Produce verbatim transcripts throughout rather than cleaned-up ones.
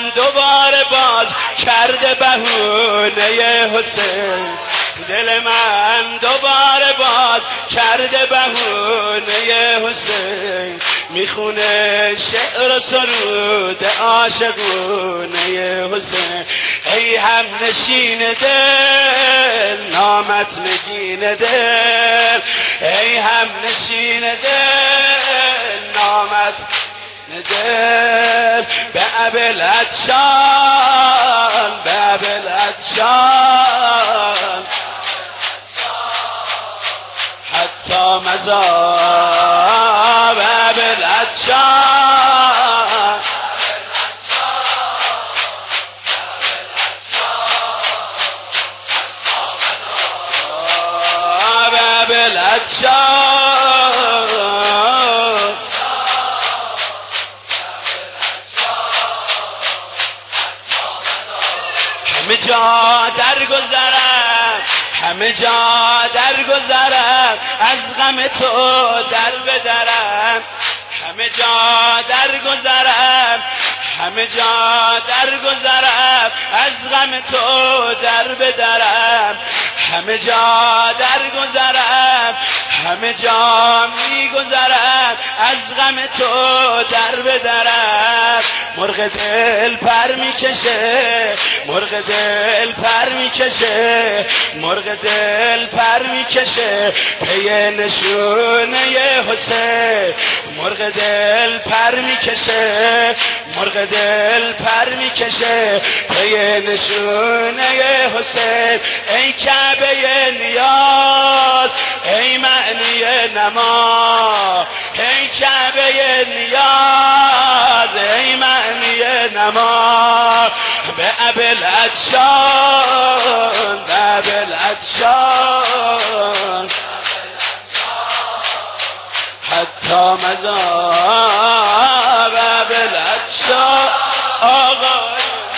دوباره باز کرده بهونه حسین، دل من دوباره باز کرده بهونه حسین، میخونه شعر و سرود عاشقونه حسین. ای هم نشین دل نامت نگین دل، ای هم نشین دل نامت دل، به ابلهجان به ابلهجان حتی مزار، به ابلهجان به ابلهجان همه جا در گذرم، همه جا در گذرم، از غم تو در بدرم، همه جا در گذرم، همه جا در گذرم، از غم تو در بدرم، همه جا در گذرم، همه جا می گذرم، از غم تو در بدرم. مرغ دل پر میکشه، مرغ دل پر میکشه، مرغ دل پر میکشه، پی نشونه حسین، مرغ دل پر میکشه، مرغ دل پر میکشه، پی نشونه حسین. ای کعبه نیاز، ای معنی نما، ای کعبه نیاز، ای معنی نما، به ابلهجان به ابلهجان حتی مزار، به ابلهجان آقا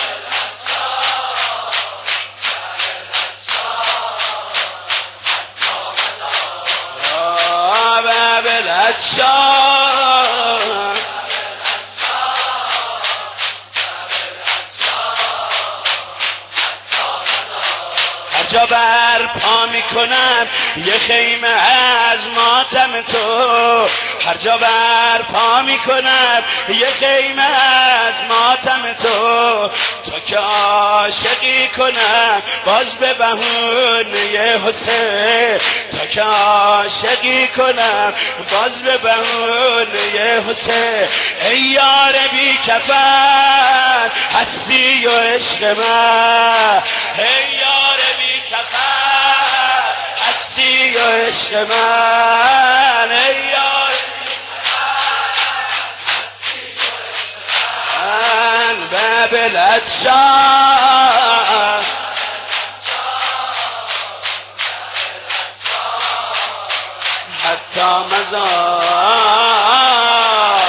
ابلهجان. هر جا بر پا میکنم یه خیمه از ماتم تو، هر جا بر پا میکنم یه خیمه از ماتم تو، تا که عاشقی کنم باز به بهونه حسین، تا که عاشقی کنم باز به بهونه حسین. ای یار بی کفن هستی و عشق من، ای یار بی کفن هستی و عشق من، ای یار بی کفن هستی و عشق من، به ابلهجان حتی مزار،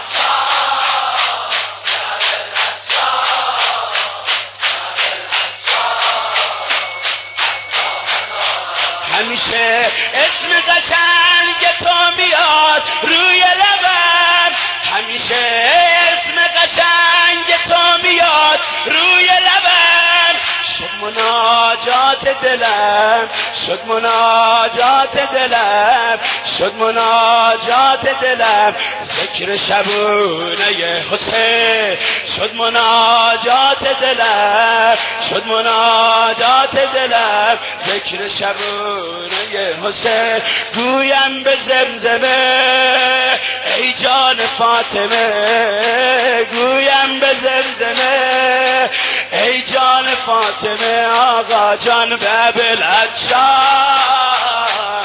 همیشه اسم قشنگ تو میاد روی لبم، همیشه اسم قشنگ تو میاد روی لبم، شد مناجات دلم، شد مناجات دلم، شد مناجات دلم، ذکر شبونه حسین، شد مناجات دلم، شد مناجات دلم، ذکر شبونه حسین. گویم به زمزمه ای جان فاطمه، گویم به زمزمه ای جان فاطمه، آقا جان به ابلهجان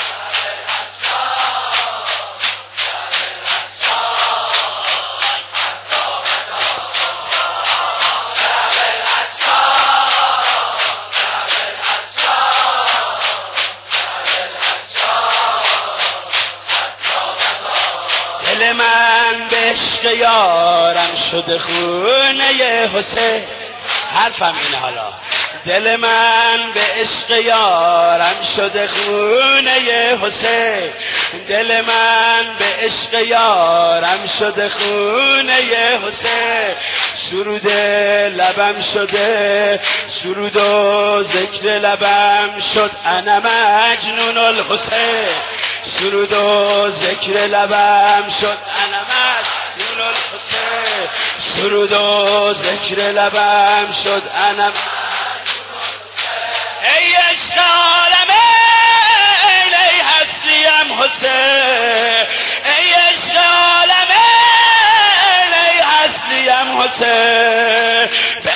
دل من به عشق یارم شده خونه حسین. حرفم اینه حالا، دل من به عشق یارم شده خونه حسین، دل من به عشق یارم شده خونه حسین. سرود لبم شده، سرود و ذکر لبم شد انا مجنون الحسین، سرود و ذکر لبم شد انا مجنون الحسین، سرود و ذکر لبم شد انا مجنون الحسین. ای عشق عالمه ای هستیم حسین، ای عشق عالمه ای هستیم حسین، به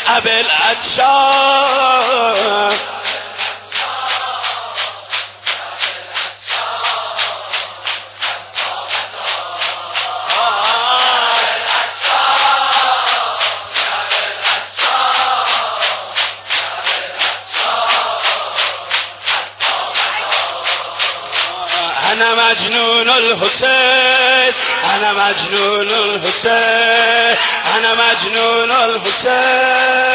ابوالعطشان انا مجنون الحسین، انا مجنون الحسین، انا مجنون الحسین.